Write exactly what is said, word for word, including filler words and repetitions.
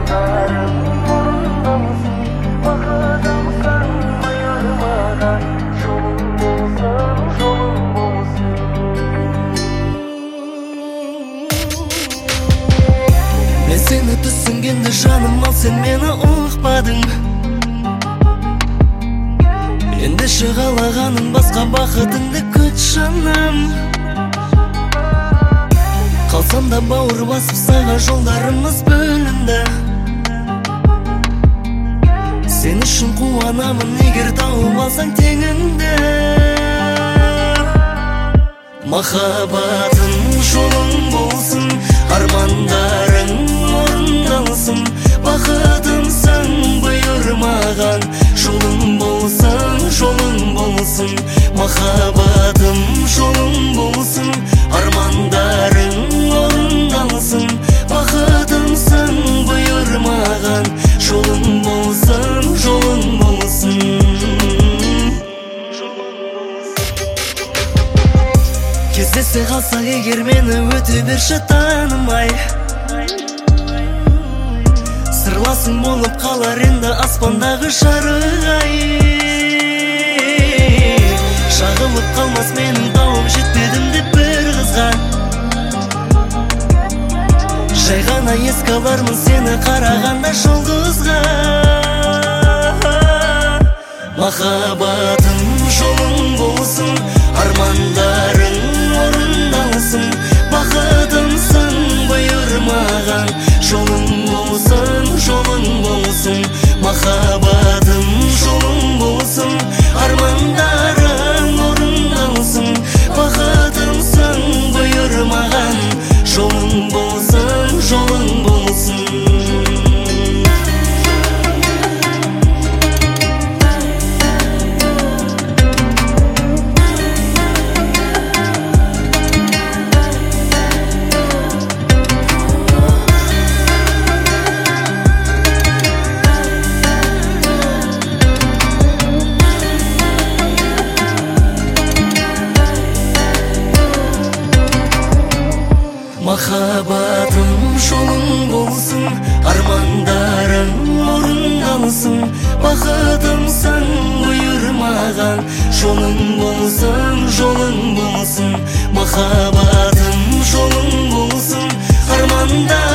Seni түсінгенде жаным, ал сен мені ұқпадың. Енді шығалағаның басқа бақытыңды күт жаным. Қалсам да бауыр басып саған жолдарымыз бөлінді. Сен үшін қуанамын, егер тауып алсаң теңіңді. Махаббатым жолың болсын, армандарың орындалсын. Бақытымсың бұйырмаған, жолың болсын, жолың болсын. Махаббатым жолың болсын, армандарың орындалсын. Бақытымсың бұйырмаған, жолың болсын, жолың болсын. Кездесе қалсақ егер мені өте берші танымай. Сырласың болып қалар енді аспандағы жарық-ай. Шағылып қалмас менің дауым, жетпедім деп бір қызға. Жай ғана еске алармын сені қарағанда жұлдызға. Махаббатым жолың болсын, армандарың орындалсын. Бақытымсың бұйырмаған, жолың болсын, жолың болсын. Махаббатым жолың болсын, армандарың орындалсын. Бақытымсың бұйырмаған, жолың болсын, жолың болсын. Махаббатым жолың болсын, армандарың орындалсын. Бақытымсың бұйырмаған, жолың болсын, жолың болсын. Махаббатым жолың болсын, армандарың